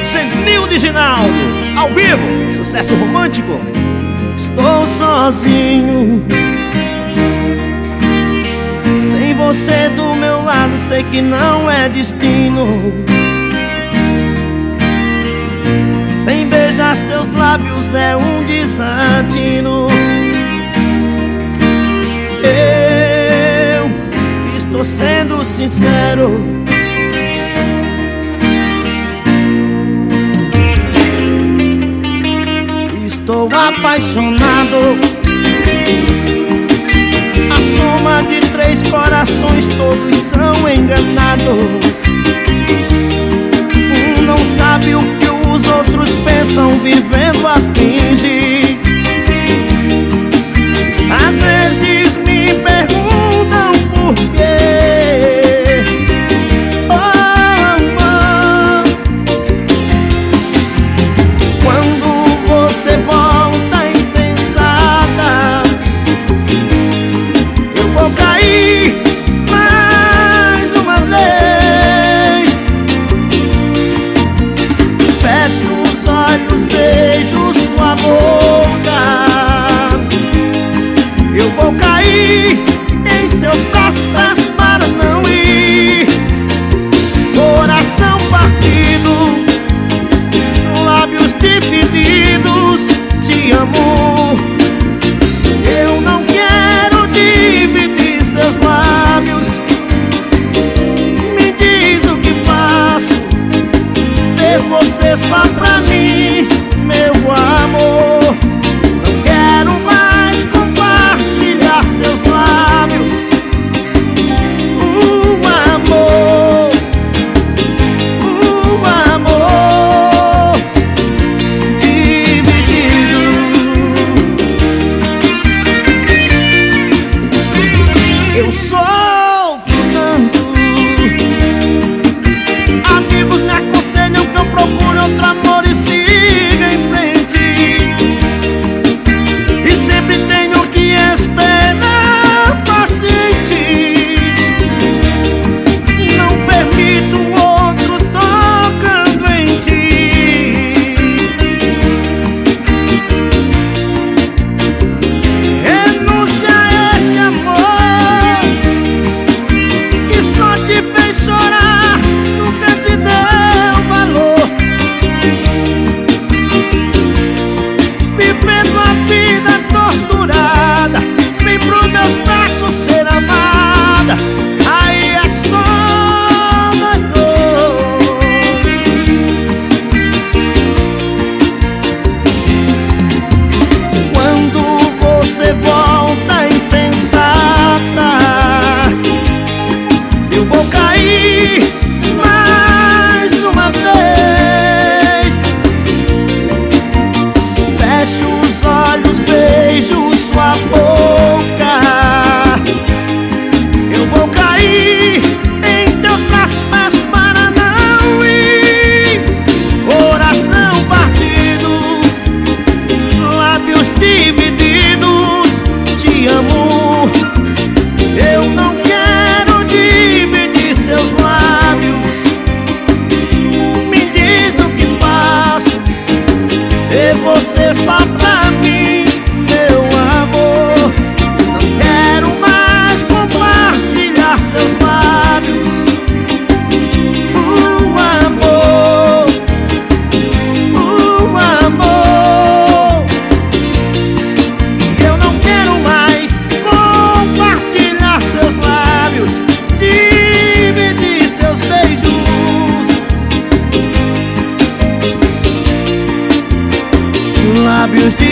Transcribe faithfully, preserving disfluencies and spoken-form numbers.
Genildo e Ginaldo, ao vivo, sucesso romântico. Estou sozinho, sem você do meu lado, sei que não é destino. Sem beijar seus lábios é um desatino. Eu estou sendo sincero, estou apaixonado. A soma de três corações, todos são enganados. Um não sabe o que os outros pensam, vivendo a fingir. Às vezes me perguntam por quê. Oh, oh. Quando você volta insensata, eu vou cair mais uma vez. Fecho os olhos, beijo sua boca. Eu vou cair em seus braços para não ir. Coração partido, lábios divididos, te amo. Eu não quero dividir seus lábios. Me diz o que faço, ter você só pra mim, meu amor. Não quero mais compartilhar seus lábios. Um amor, um amor dividido. Eu sofro tanto, amigos me aconselham que eu procure outro amor e siga em frente. E sempre tenho que esperar paciente. Não permito o outro tocando em ti. Renúncia a esse amor que só te fez chorar, nunca te deu valor. Vivendo a vida torturada, vem pros meus braços ser amada. Aí é só nós dois. Quando você volta insensata, eu vou cair mais uma vez. Fecho os olhos, beijo sua boca. Eu vou cair em teus braços, mas para não ir. Coração partido, lábios divididos, te amo. Eu não quero dividir seus lábios. Me diz o que faço, ter você só pra mim, meu amor. Não quero mais compartilhar seus lábios. Um amor, um amor. Eu não quero mais compartilhar seus lábios, dividir seus beijos. Lábios